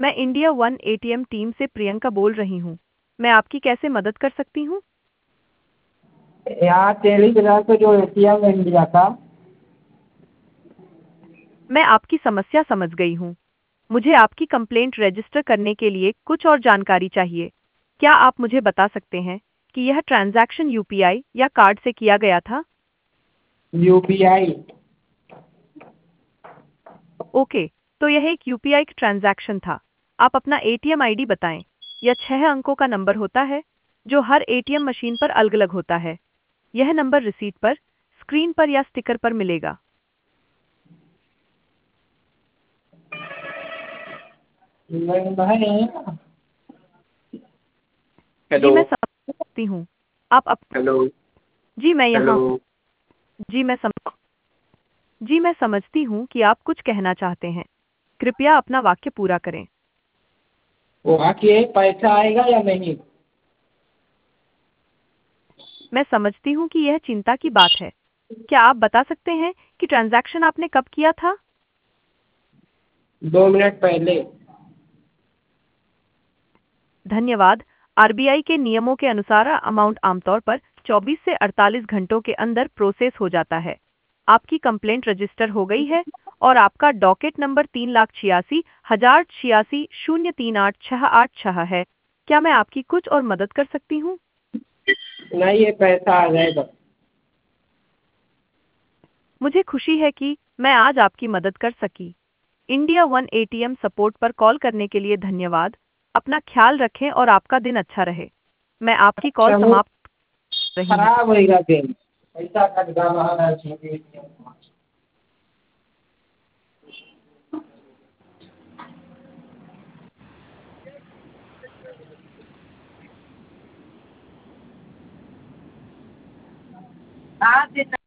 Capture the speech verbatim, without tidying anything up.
मैं India One ATM team से प्रियंका बोल रही हूँ। मैं आपकी कैसे मदद कर सकती हूँ? यहाँ टेलीग्राम पे जो एटीएम मिल गया था। मैं आपकी समस्या समझ गई हूँ। मुझे आपकी कंप्लेंट रजिस्टर करने के लिए कुछ और जानकारी चाहिए। क्या आप मुझे बता सकते हैं कि यह ट्रांजैक्शन यूपीआई या कार्ड से किया गया था? यूपीआई। ओके, तो यह एक यूपीआई ट्रांजैक्शन था। आप अपना एटीएम आईडी बताएं। यह छह अंकों का नंबर होता है जो हर एटीएम मशीन पर अलग-अलग होता है। यह नंबर रिसीट पर, स्क्रीन पर या स्टिकर पर मिलेगा। नहीं। जी, हेलो। मैं समझ सकती हूँ। आप अप... हेलो। जी, मैं यहाँ हेलो। हूँ। जी, मैं सम... जी, मैं समझती हूँ कि आप कुछ कहना चाहते हैं। कृपया अपना वाक्य पूरा करें। वहाँ के पैसा आएगा या नहीं? मैं समझती हूँ कि यह चिंता की बात है। क्या आप बता सकते हैं कि ट्रांजैक्शन आपने कब किया था? दो मिनट पहले। धन्यवाद। आरबीआई के नियमों के अनुसार अमाउंट आमतौर पर चौबीस से अड़तालीस घंटों के अंदर प्रोसेस हो जाता है। आपकी कंप्लेंट रजिस्टर हो गई है और आपका डॉकेट नंबर तीन लाख छियासी हजार छियासी शून्य तीन आठ छह आठ छह है। क्या मैं आपकी कुछ और मदद कर सकती हूँ? नहीं, ये पैसा आ जाएगा। मुझे खुशी है कि मैं आज आपकी मदद कर सकी। इंडिया वन एटीएम सपोर्ट पर कॉल करने के लिए धन्यवाद। अपना ख्याल रखें और आपका दिन अच्छा रहे। मैं आपकी कॉल अच्छा, वो समाप्त कर रही हूँ। खराब होएगा गेम। पैसा कट गया है। हाँ